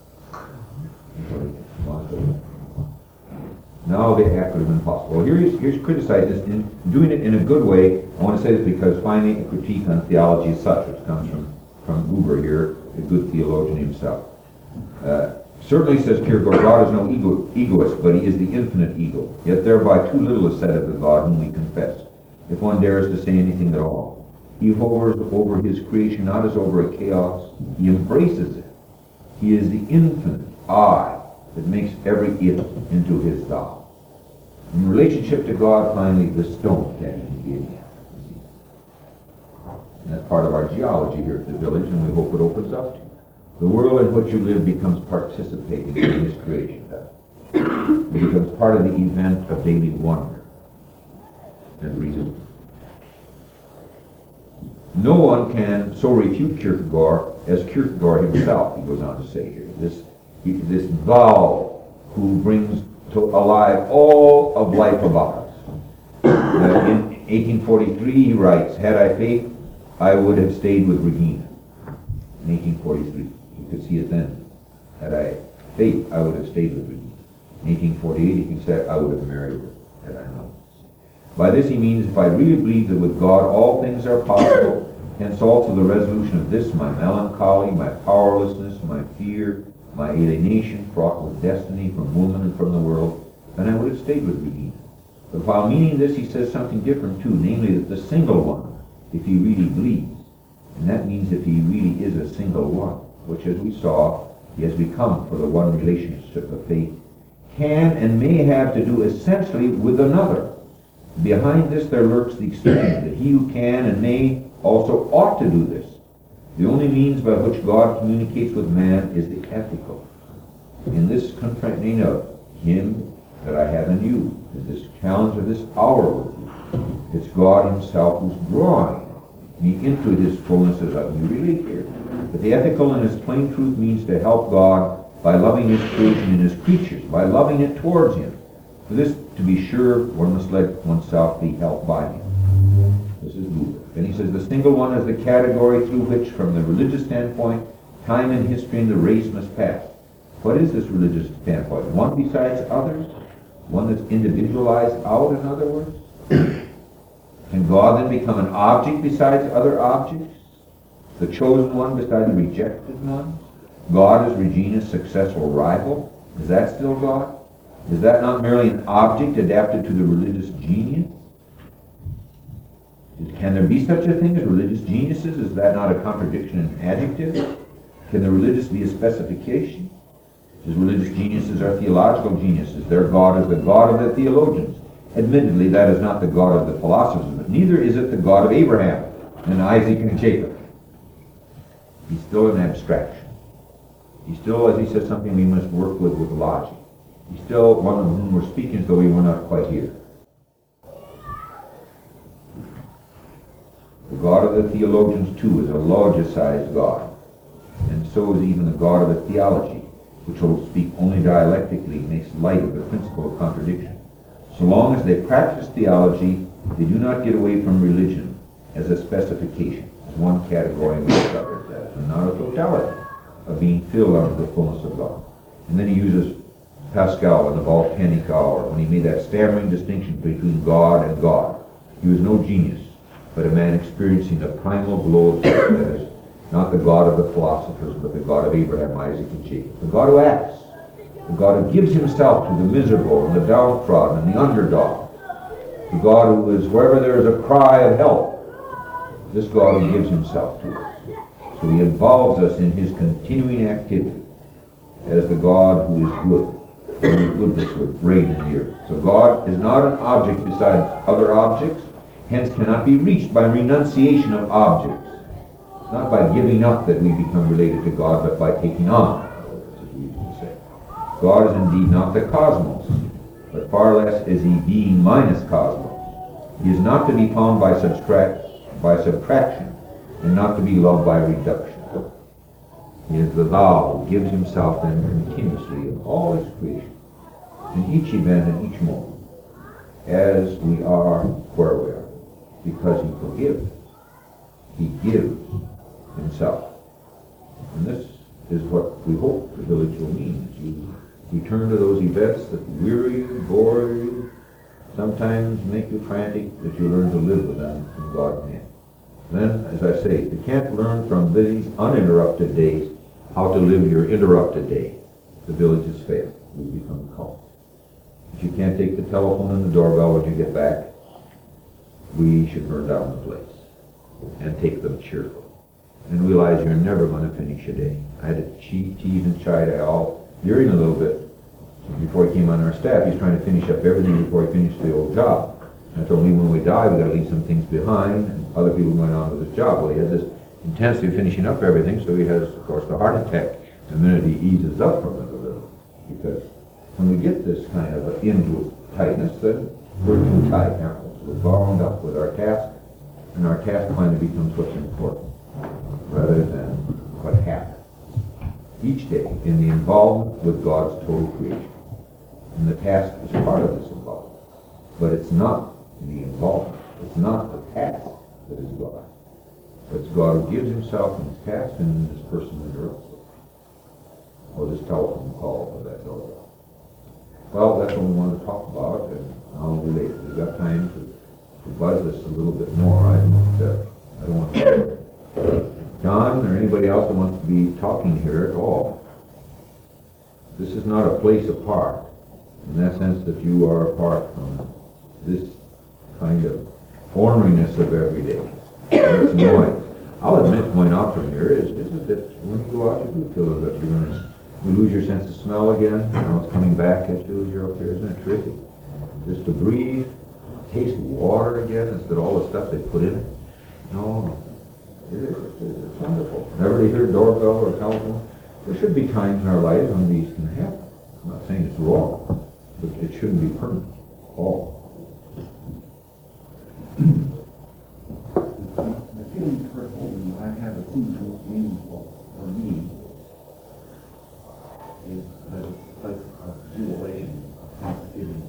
[SPEAKER 1] Now the act would have been possible. Well, here's criticized this in doing it in a good way. I want to say this because finally a critique on theology as such, which comes from Buber here, a good theologian himself. Certainly, says Kierkegaard, God is no egoist, but he is the infinite ego. Yet thereby too little is said of the God whom we confess, if one dares to say anything at all. He hovers over his creation not as over a chaos. He embraces it. He is the infinite I that makes every it into his thou. In relationship to God, finally, the stone can be in. And that's part of our geology here at the village, and we hope it opens up to you. The world in which you live becomes participating in his creation. It becomes part of the event of daily wonder and reason. No one can so refute Kierkegaard as Kierkegaard himself, he goes on to say here. This thou who brings to alive all of life about us. In 1843 he writes, had I faith, I would have stayed with Regina. In 1843. You could see it then. Had I faith, I would have stayed with Regina. In 1848 he can say, I would have married her, had I known. By this he means, if I really believe that with God all things are possible, hence also the resolution of this, my melancholy, my powerlessness, my fear, my alienation, fraught with destiny from woman and from the world, then I would have stayed with Regina. But while meaning this, he says something different too, namely that the single one, if he really believes, and that means if he really is a single one, which as we saw, he has become for the one relationship of faith, can and may have to do essentially with another. Behind this there lurks the extension that he who can and may also ought to do this. The only means by which God communicates with man is the ethical. In this confronting of him that I have in you, in this challenge of this hour with you, it's God himself who's drawing me into his fullness as I relate here. But the ethical in its plain truth means to help God by loving his creation and his creatures, by loving it towards him. For this, to be sure, one must let oneself be helped by him. This is Buber. And he says the single one is the category through which, from the religious standpoint, time and history and the race must pass. What is this religious standpoint? One besides others? One that's individualized out, in other words? Can God then become an object besides other objects? The chosen one beside the rejected one? God is Regina's successful rival? Is that still God? Is that not merely an object adapted to the religious genius? Can there be such a thing as religious geniuses? Is that not a contradiction in adjective? Can the religious be a specification? His religious geniuses are theological geniuses. Their God is the God of the theologians. Admittedly, that is not the God of the philosophers, but neither is it the God of Abraham and Isaac and Jacob. He's still an abstraction. He's still, as he says, something we must work with logic. He's still one of whom we're speaking as though we were not quite here. The God of the theologians, too, is a logicized God. And so is even the God of the theology, which will speak only dialectically, makes light of the principle of contradiction. So long as they practice theology, they do not get away from religion as a specification, as one category amongst others, and not a totality of being filled under the fullness of God. And then he uses Pascal in the volcanic hour, when he made that stammering distinction between God and God. He was no genius, but a man experiencing the primal glow of faith, that is, not the God of the philosophers, but the God of Abraham, Isaac, and Jacob. The God who acts. The God who gives himself to the miserable and the downtrodden and the underdog. The God who is, wherever there is a cry of help, this God who gives himself to us. So he involves us in his continuing activity as the God who is good, and whose goodness would reign in the earth. So God is not an object besides other objects, hence cannot be reached by renunciation of objects. It's not by giving up that we become related to God, but by taking on, as we used to say. God is indeed not the cosmos, but far less is he being minus cosmos. He is not to be found by subtraction, and not to be loved by reduction. He is the thou who gives himself then continuously in all his creation, in each event and each moment, as we are where we are, because he forgives. He gives himself. And this is what we hope the village will mean. As you return to those events that weary you, bore you, sometimes make you frantic, that you learn to live with them in God's hand. Then, as I say, you can't learn from these uninterrupted days how to live your interrupted day. The village has failed. We become calm. If you can't take the telephone and the doorbell when you get back, we should burn down the place and take them cheerfully. And realize you're never going to finish a day. I had to tease and chide Al during a little bit before he came on our staff. He's trying to finish up everything before he finished the old job. And I told him when we die, we've got to leave some things behind, and other people going on with his job. Well, he has this intensity of finishing up everything, so he has, of course, the heart attack the minute he eases up from it a little. Because when we get this kind of into tightness, then we're too tight now. We're bound up with our task, and our task finally becomes what's important, rather than what happens. Each day in the involvement with God's total creation. And the task is part of this involvement. But it's not the involvement. It's not the task that is God. But it's God who gives himself in his task, and this person interrupts it. Or this telephone call or that doorbell. Well, that's what we want to talk about, and I'll relate. We've got time to buzz this a little bit more. I don't want to... John, or anybody else that wants to be talking here at all. This is not a place apart, in that sense that you are apart from this kind of orneriness of every day. It's annoying. I'll admit, going out from here is that when you go out, you do feel that you're going to lose your sense of smell again. You know, it's coming back at you as you're up here. Isn't it terrific? Just to breathe, taste water again instead of all the stuff they put in it. No. It's wonderful. Never to hear doorbell or telephone. There should be times in our lives when these can happen. I'm not saying it's wrong, but it shouldn't be permanent. All.
[SPEAKER 2] The feeling personally I have a thing most meaningful for me is a place of jubilation, of thanksgiving.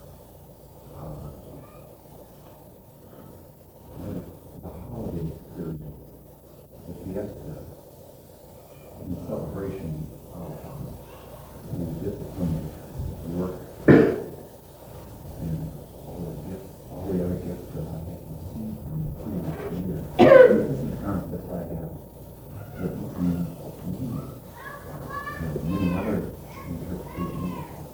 [SPEAKER 2] The holiday period, the fiesta, and the celebration of the discipline, the work, and all the other gifts that I have received from the previous year. This is the concept I have that means to me. And many other interpretations.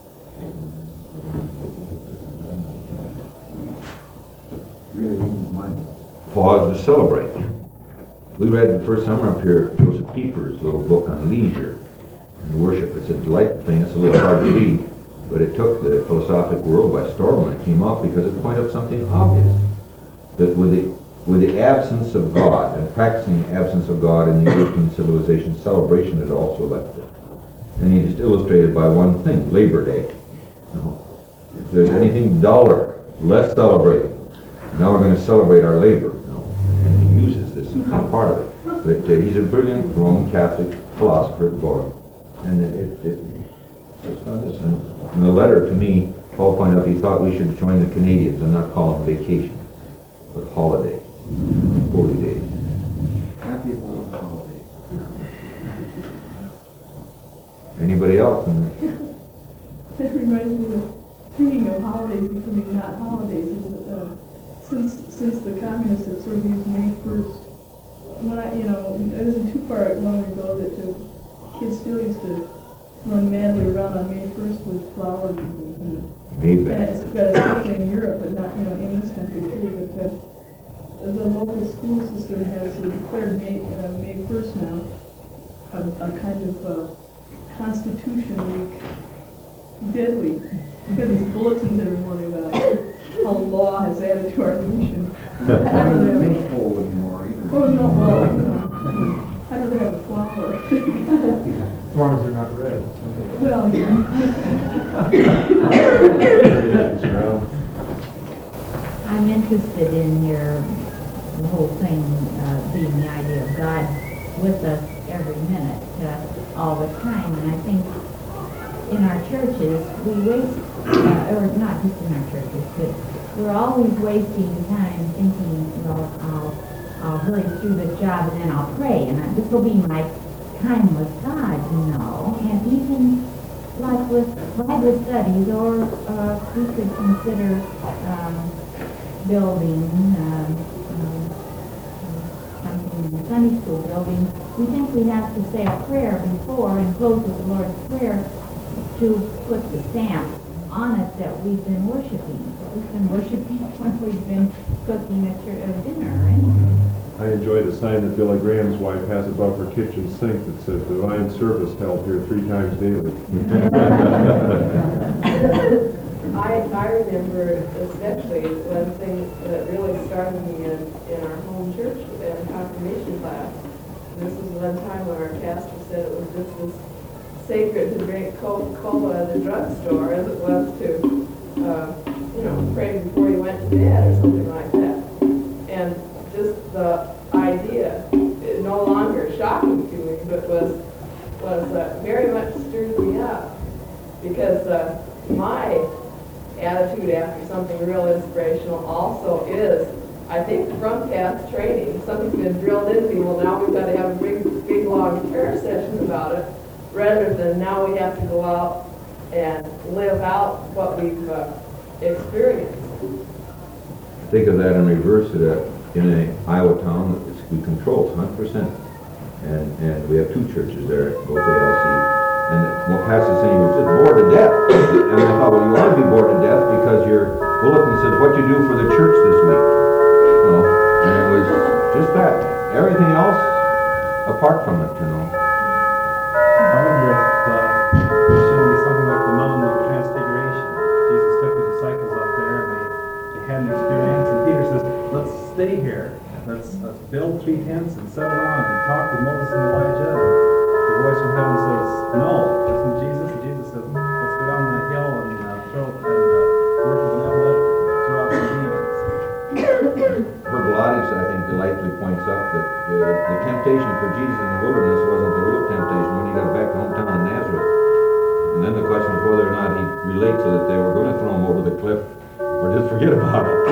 [SPEAKER 2] Really means mine.
[SPEAKER 1] Pause to celebrate. We read the first summer up here Joseph Pieper's little book on leisure. And worship. It's a delightful thing. It's a little hard to read, but it took the philosophic world by storm when it came out because it pointed out something obvious. That with the absence of God, and practicing the absence of God in the European civilization, celebration had also left it. And he just illustrated by one thing, Labor Day. If there's anything duller, less celebrating, now we're going to celebrate our labor. And he uses this as part of it. But he's a brilliant Roman Catholic philosopher born. And it's not this. In the letter to me, Paul pointed out he thought we should join the Canadians and not call them vacation, but holiday, holy days.
[SPEAKER 2] Happy holy holiday.
[SPEAKER 1] Anybody else?
[SPEAKER 3] That reminds me of, speaking of holidays becoming not holidays, is that, since the communists have sort of used May 1st, when it isn't too far long ago that the kids still used to run madly around on May 1st with flowers and
[SPEAKER 1] Maybe.
[SPEAKER 3] especially in Europe, but not, in this country too, but the local school system has declared May 1st now a kind of Constitution Week deadly, because these bulletins every morning about how law has added to our nation.
[SPEAKER 2] I don't have any hole anymore either.
[SPEAKER 3] Oh, no, well, I'd rather have a flower.
[SPEAKER 4] As long as they're not red.
[SPEAKER 3] Well, yeah.
[SPEAKER 5] I'm interested in the whole thing being the idea of God with us every minute, all the time. And I think in our churches, we waste, or not just in our churches, but we're always wasting time thinking, I'll hurry through this job and then I'll pray, and this will be my time with God, And even like with Bible studies, or we could consider building something in the Sunday school building. We think we have to say a prayer before and close with the Lord's Prayer to put the stamp on it that we've been worshiping. We've been worshiping when we've been cooking a dinner or anything.
[SPEAKER 4] I enjoy the sign that Billy Graham's wife has above her kitchen sink that says divine service held here 3 times daily.
[SPEAKER 6] I remember especially one thing that really started me in our home church and confirmation class. This was one time when our pastor said it was just as sacred to drink Coca-Cola at the drugstore as it was to, pray before you went to bed or something like that. And just the idea, it no longer shocking to me, but was very much stirred me up, because my attitude after something real inspirational also is, I think, from past training, something's been drilled into me. Well, now we've got to have a big long prayer session about it, rather than now we have to go out and live out what we've experienced.
[SPEAKER 1] Think of that in reverse, in an Iowa town that we control 100%. And we have 2 churches there, both ALC. And what pastor saying was just bored to death. And I thought, well, you ought to be bored to death because your bulletin says what you do for the church this week. And it was just that. Everything else apart from it,
[SPEAKER 7] I wonder if there shouldn't be something like the Mount of Transfiguration. Jesus took the disciples up there and they had an experience, and Peter says, let's stay here. Let's build 3 tents and settle down and talk with Moses and Elijah. And the voice from heaven says, no, listen to Jesus. And Jesus says, let's go down the hill and work with an envelope, throw out some demons.
[SPEAKER 1] Herbalitis, I think, delightfully points out that the temptation for Jesus in the wilderness wasn't the real temptation when he got back to hometown in Nazareth. And then the question was whether or not he relates so that they were going to throw him over the cliff or just forget about it.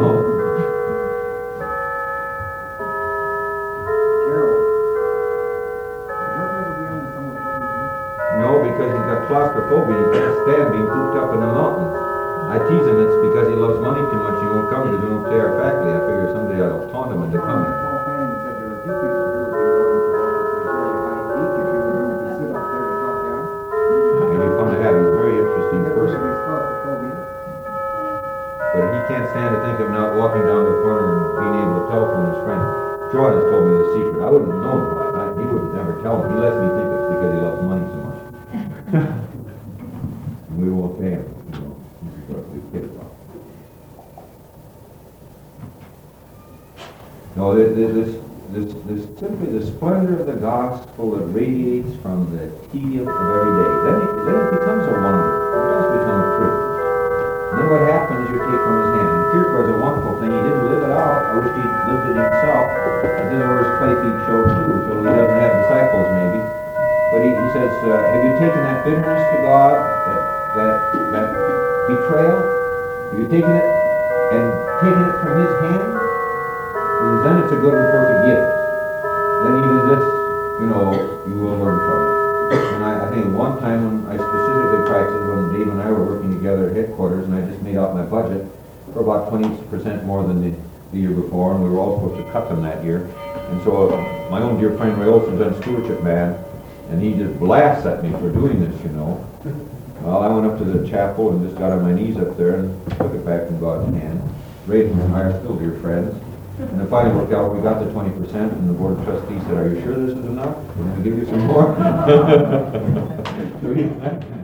[SPEAKER 1] No, because he's got claustrophobia. He can't stand being cooped up in the mountains. I tease him it's because he loves money too much. He won't come because we don't pay our faculty. I figure someday I'll taunt him into coming. It'd be fun to have. He's a very interesting person. But he can't stand to think of not walking down the corner and being able to telephone his friend. Jordan has told me the secret. I wouldn't have known why. He would never tell me. He lets me think it's because he loves money so much. simply the splendor of the gospel that radiates from the tedium of every day. Then it becomes a wonder. It does become a privilege. And then what happens, you take from his hand. And Kierkegaard's a wonderful thing. He didn't live it out. I wish he'd lived it himself. But this is where his play feet show too. So he doesn't have disciples maybe. But he says, have you taken that bitterness to God, that betrayal? Have you taken it and taken it from his hand? Because then it's a good and perfect gift. Then even this, you will learn from it. And I think one time when I specifically practiced, when Dave and I were working together at headquarters, and I just made out my budget for about 20% more than the year before, and we were all supposed to cut them that year. And so my own dear friend Ray Olson's on stewardship band, and he just laughs at me for doing this, Well, I went up to the chapel and just got on my knees up there and took it back from God's hand. Ray and I are still dear friends. And it finally worked out, we got the 20%, and the board of trustees said, are you sure this is enough? Can we give you some more? So